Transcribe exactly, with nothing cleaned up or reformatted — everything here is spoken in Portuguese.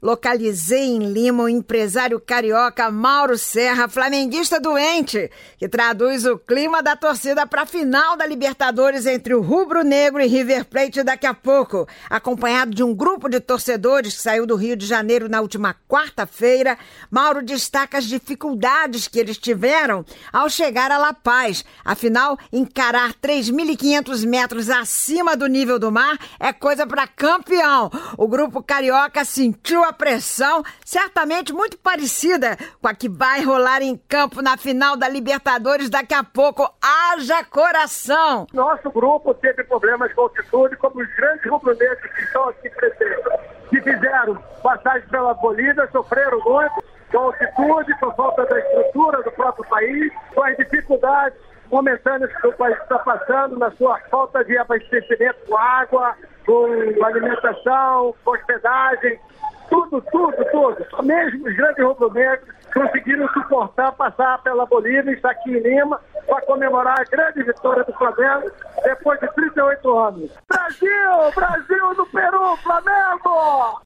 Localizei em Lima o empresário carioca Mauro Serra, flamenguista doente, que traduz o clima da torcida para a final da Libertadores entre o Rubro Negro e River Plate daqui a pouco. Acompanhado de um grupo de torcedores que saiu do Rio de Janeiro na última quarta-feira, Mauro destaca as dificuldades que eles tiveram ao chegar a La Paz. Afinal, encarar três mil e quinhentos metros acima do nível do mar é coisa para campeão. O grupo carioca sentiu a pressão, certamente muito parecida com a que vai rolar em campo na final da Libertadores daqui a pouco. Haja coração! Nosso grupo teve problemas com altitude, como os grandes rubro-negros que estão aqui presentes, que fizeram passagem pela Bolívia, sofreram muito com altitude, por falta da estrutura do próprio país, com as dificuldades momentâneas que o país está passando na sua falta de abastecimento com água, com alimentação, com hospedagem. Tudo, tudo, tudo. Mesmo os grandes rubro-negros conseguiram suportar, passar pela Bolívia e estar aqui em Lima para comemorar a grande vitória do Flamengo depois de trinta e oito anos. Brasil! Brasil no Peru! Flamengo!